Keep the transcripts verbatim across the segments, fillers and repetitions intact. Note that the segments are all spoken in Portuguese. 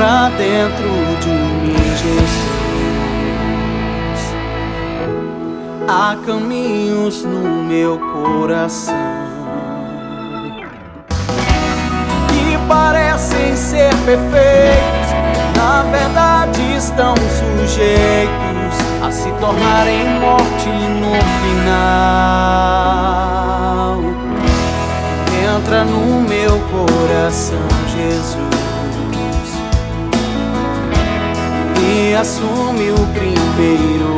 pra dentro de mim, Jesus. Há caminhos no meu coração que parecem ser perfeitos, na verdade estão sujeitos a se tornarem morte no final. Entra no meu coração, Jesus, e assume o primeiro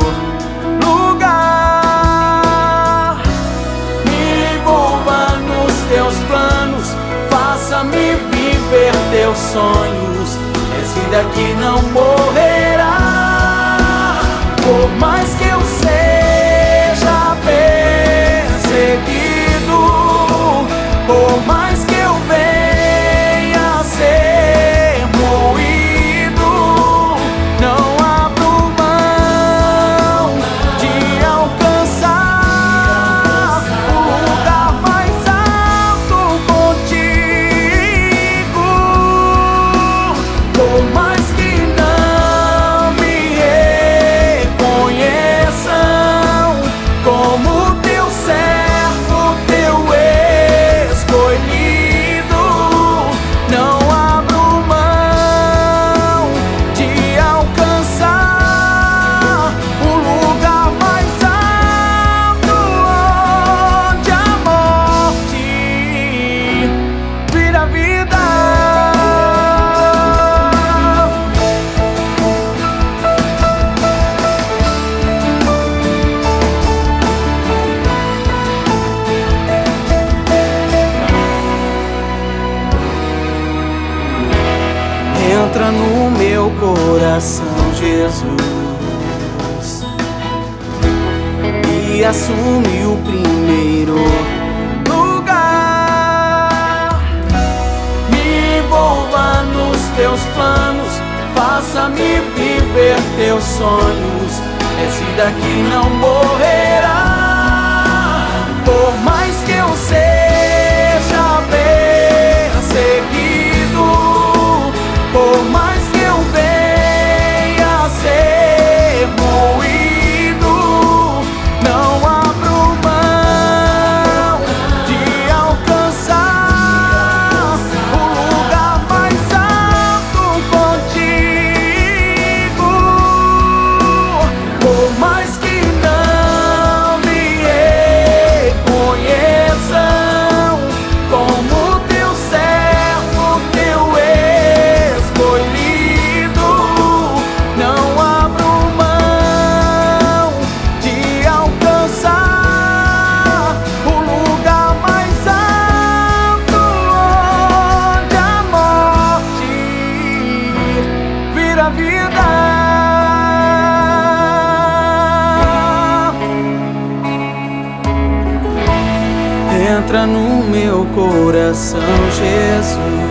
lugar. Me envolva nos teus planos, faça-me viver teus sonhos. Esse daqui não morrerá, por mais que eu seja perseguido, por mais que eu venha a ser moído, não abro mão de alcançar o lugar mais alto contigo. Por mais que não me reconheçam como teu servo, teu escolhido, não abro mão de alcançar o lugar mais alto, onde a morte vira vida. Entra no meu coração, Jesus, e assume o primeiro lugar. Me envolva nos teus planos, faça-me viver teus sonhos. Esse daqui não morrerá, por mais que eu seja perseguido, por mais que eu venha a ser moído, não abro mão de alcançar o lugar mais alto contigo. Por mais que não me reconheçam como teu servo, teu escolhido, não abro mão de alcançar o lugar mais alto, onde a morte vira vida. Entra no meu coração, Jesus,